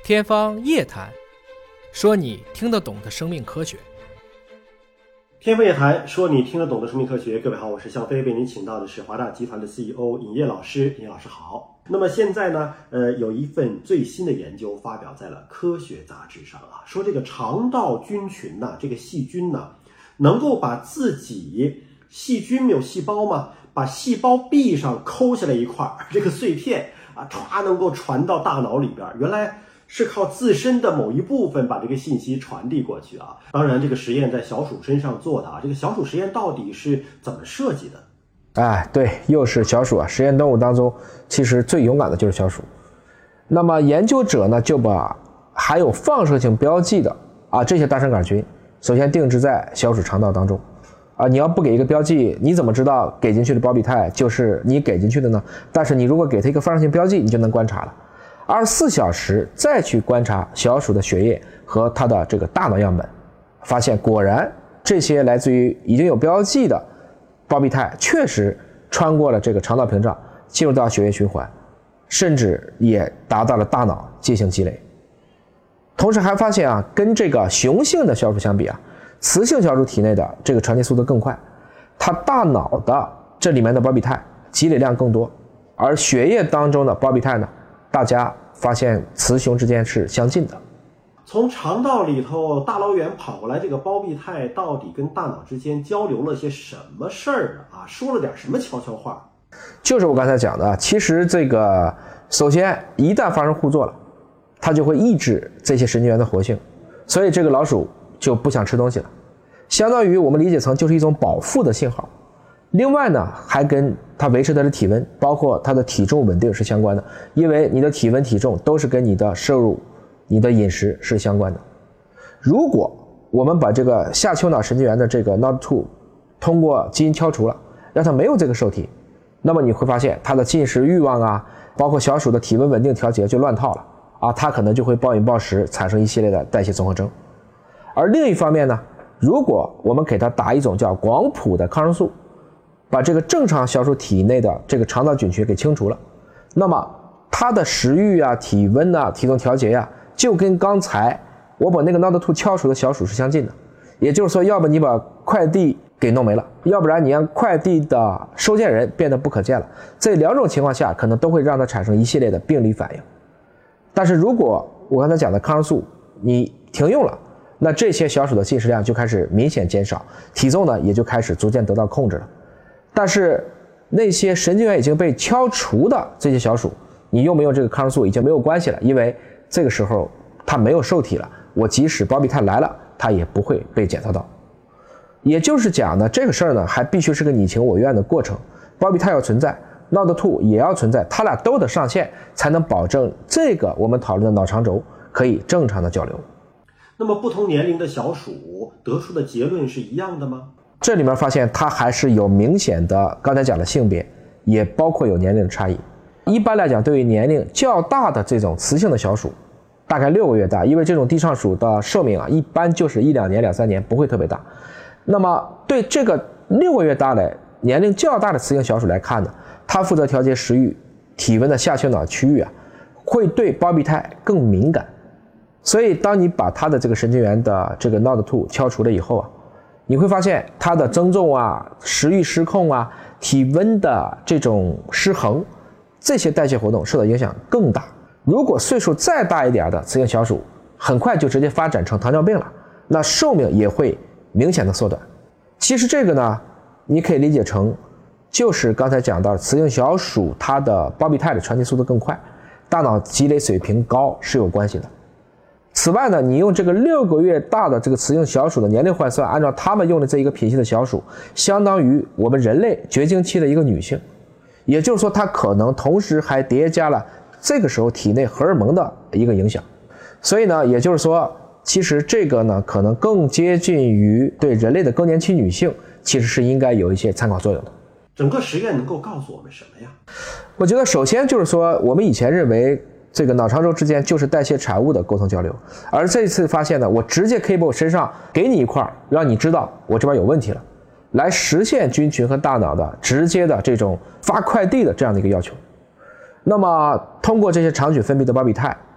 天方夜谭，说你听得懂的生命科学。 天方夜谭，说你听得懂的生命科学。各位好，我是向飞，为您请到的是华大集团的 CEO 尹烨老师。尹老师好。那么现在呢，有一份最新的研究发表在了科学杂志上啊，说这个肠道菌群呢，这个细菌呢，能够把自己细菌有细胞嘛，把细胞壁上抠下来一块这个碎片啊，歘能够传到大脑里边，原来是靠自身的某一部分把这个信息传递过去啊。当然这个实验在小鼠身上做的啊，这个小鼠实验到底是怎么设计的？ 对，又是小鼠啊！实验动物当中，其实最勇敢的就是小鼠。那么研究者呢，就把含有放射性标记的这些大肠杆菌，首先定制在小鼠肠道当中你要不给一个标记，你怎么知道给进去的胞嘧傽就是你给进去的呢？但是你如果给它一个放射性标记，你就能观察了。24小时再去观察小鼠的血液和它的这个大脑样本，发现果然这些来自于已经有标记的胞嘧傽确实穿过了这个肠道屏障，进入到血液循环，甚至也达到了大脑进行积累。同时还发现跟这个雄性的小鼠相比雌性小鼠体内的这个传递速度更快，它大脑的这里面的胞嘧傽积累量更多，而血液当中的胞嘧傽呢，大家发现雌雄之间是相近的。 从肠道里头大老远跑过来，这个胞嘧傽到底跟大脑之间交流了些什么事儿说了点什么悄悄话？ 就是我刚才讲的，其实这个首先一旦发生互作了，它就会抑制这些神经元的活性，所以这个老鼠就不想吃东西了，相当于我们理解成就是一种保护的信号。另外呢，还跟它维持它的体温，包括它的体重稳定是相关的，因为你的体温体重都是跟你的摄入你的饮食是相关的。如果我们把这个下丘脑神经元的这个 NOD2 通过基因敲除了，让它没有这个受体，那么你会发现它的进食欲望包括小鼠的体温稳定调节就乱套了它可能就会暴饮暴食，产生一系列的代谢综合征。而另一方面呢，如果我们给它打一种叫广谱的抗生素，把这个正常小鼠体内的这个肠道菌群给清除了，那么它的食欲体温体重调节就跟刚才我把那个 NOD2 敲除的小鼠是相近的。也就是说，要不你把快递给弄没了，要不然你让快递的收件人变得不可见了，这两种情况下可能都会让它产生一系列的病理反应。但是如果我刚才讲的抗生素你停用了，那这些小鼠的进食量就开始明显减少，体重呢也就开始逐渐得到控制了。但是那些神经元已经被敲除的这些小鼠，你用没用这个抗生素已经没有关系了，因为这个时候它没有受体了，我即使胞嘧傽来了，它也不会被检测到。也就是讲呢，这个事儿呢还必须是个你情我愿的过程，胞嘧傽要存在，NOD2 也要存在，它俩都得上线，才能保证这个我们讨论的脑肠轴可以正常的交流。 那么不同年龄的小鼠得出的结论是一样的吗？ 这里面发现它还是有明显的刚才讲的性别，也包括有年龄的差异。一般来讲，对于年龄较大的这种雌性的小鼠，大概6个月大，因为这种地上鼠的寿命一般就是1-2年、2-3年，不会特别大。那么对这个6个月大的年龄较大的雌性小鼠来看呢，它负责调节食欲、体温的下丘脑区域会对胞嘧傽更敏感。所以当你把它的这个神经元的这个 NOD2 敲除了以后你会发现它的增重食欲失控体温的这种失衡，这些代谢活动受到影响更大。如果岁数再大一点的雌性小鼠，很快就直接发展成糖尿病了，那寿命也会明显的缩短。其实这个呢，你可以理解成就是刚才讲到雌性小鼠它的胞嘧傽的传递速度更快，大脑积累水平高是有关系的。此外呢，你用这个6个月大的这个雌性小鼠的年龄换算，按照他们用的这一个品系的小鼠，相当于我们人类绝经期的一个女性，也就是说它可能同时还叠加了这个时候体内荷尔蒙的一个影响。所以呢，也就是说其实这个呢可能更接近于对人类的更年期女性其实是应该有一些参考作用的。 整个实验能够告诉我们什么呀？ 我觉得首先就是说，我们以前认为这个脑肠轴之间就是代谢产物的沟通交流，而这次发现呢，我直接可以把我身上给你一块，让你知道我这边有问题了，来实现菌群和大脑的直接的这种发快递的这样的一个要求。那么通过这些肠菌分泌的胞嘧傽，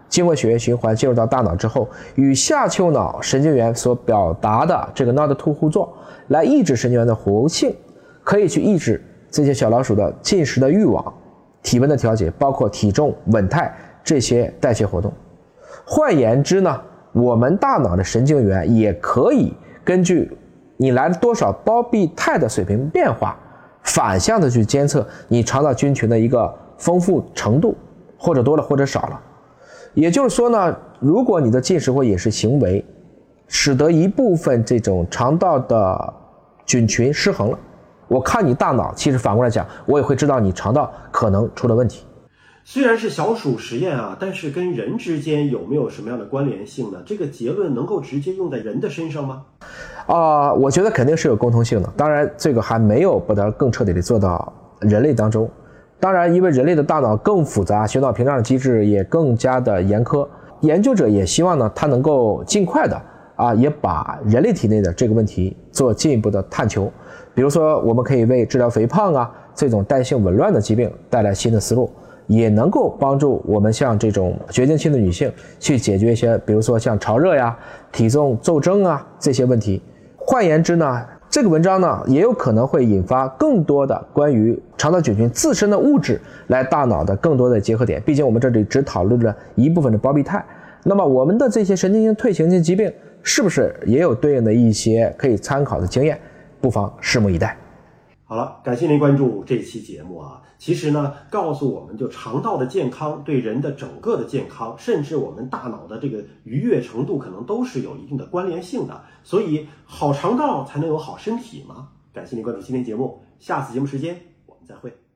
经过血液循环进入到大脑之后，与下丘脑神经元所表达的这个 NOD2 互作，来抑制神经元的活性，可以去抑制这些小老鼠的进食的欲望、体温的调节，包括体重、稳态这些代谢活动。换言之呢，我们大脑的神经元也可以根据你来了多少胞嘧肽的水平变化，反向的去监测你肠道菌群的一个丰富程度，或者多了或者少了。也就是说呢，如果你的进食或饮食行为使得一部分这种肠道的菌群失衡了，我看你大脑，其实反过来讲，我也会知道你肠道可能出了问题。 虽然是小鼠实验啊，但是跟人之间有没有什么样的关联性呢？这个结论能够直接用在人的身上吗？ 我觉得肯定是有共通性的，当然这个还没有把它更彻底的做到人类当中。当然因为人类的大脑更复杂，血脑屏障的机制也更加的严苛，研究者也希望呢，它能够尽快的也把人类体内的这个问题做进一步的探求。比如说我们可以为治疗肥胖这种代谢紊乱的疾病带来新的思路，也能够帮助我们像这种绝经期的女性去解决一些比如说像潮热体重骤增这些问题。换言之呢，这个文章呢也有可能会引发更多的关于肠道菌群自身的物质来大脑的更多的结合点，毕竟我们这里只讨论了一部分的胞嘧肽，那么我们的这些神经性退行性疾病是不是也有对应的一些可以参考的经验，不妨拭目以待。 好了，感谢您关注这期节目其实呢，告诉我们就肠道的健康对人的整个的健康，甚至我们大脑的这个愉悦程度可能都是有一定的关联性的，所以好肠道才能有好身体嘛。感谢您关注今天节目，下次节目时间我们再会。